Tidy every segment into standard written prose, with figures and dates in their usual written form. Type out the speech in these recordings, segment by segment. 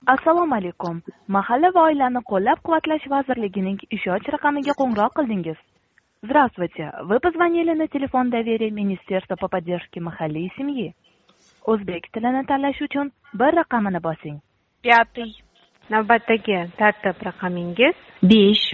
Assalomu alaykum. Mahalla va oilani qo'llab-quvvatlash vazirligining ishonch raqamiga qo'ng'iroq qildingiz. Здравствуйте. Вы позвонили на телефон доверия Министерства по поддержке mahalliy семьи. O'zbek tilini tanlash uchun bir raqamini bosing. 5. Navbatdagi tartib raqamingiz 5.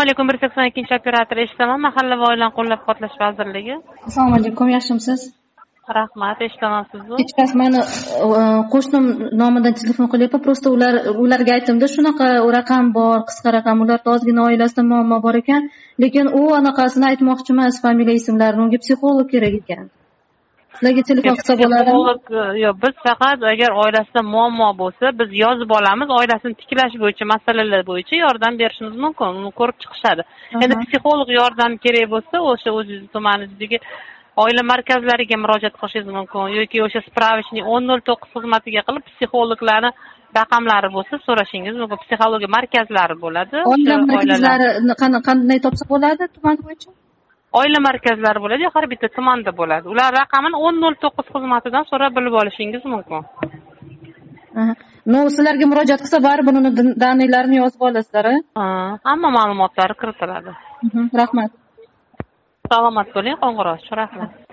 alaykum, 182 operator eshitaman. Mahalla va oilani qo'llab-quvvatlash vazirligi. Assalomu alaykum, yaxshimisiz? Rahmat, eshitaman sizni. Kechqurun meni qo'shnim nomidan telefon qilyapti. Prosta ularga aytdim-da, shunaqa raqam bor, qisqa raqam. Ularda ozgina oilasida muammo bor ekan, lekin u anaqasini aytmoqchi emas, familiya ismlarini. Unga psixolog kerak ekan. Sizlarga telefon qilsa bo'ladimi? Yo'q, biz faqat agar oilasida muammo bo'lsa, biz yozib olamiz, oilasini tiklash bo'yicha masalalar bo'yicha yordam berishimiz mumkin. Uni ko'rib chiqishadi. Endi psixolog yordam kerak bo'lsa, o'sha o'zingiz tumaningizdagi oila markazlariga murojaat qilishingiz mumkin yoki o'sha spravishnik 1009 xizmatiga qilib psixologlarni raqamlari bo'lsa so'rashingiz mumkin. Psixologiya markazlari bo'ladi. Oila markazlari qanday topsa bo'ladi tuman bo'yicha? Oila markazlari bo'ladi, har bitta tumanda bo'ladi. Ular raqamini 1009 xizmatidan so'rab bilib olishingiz mumkin. No, sizlarga murojaat qilsa baribir uni daniylarini yozib olasizlar, hamma ma'lumotlari kiritiladi. Rahmat. Salomat bo'ling, qo'ng'iroq. Rahmat.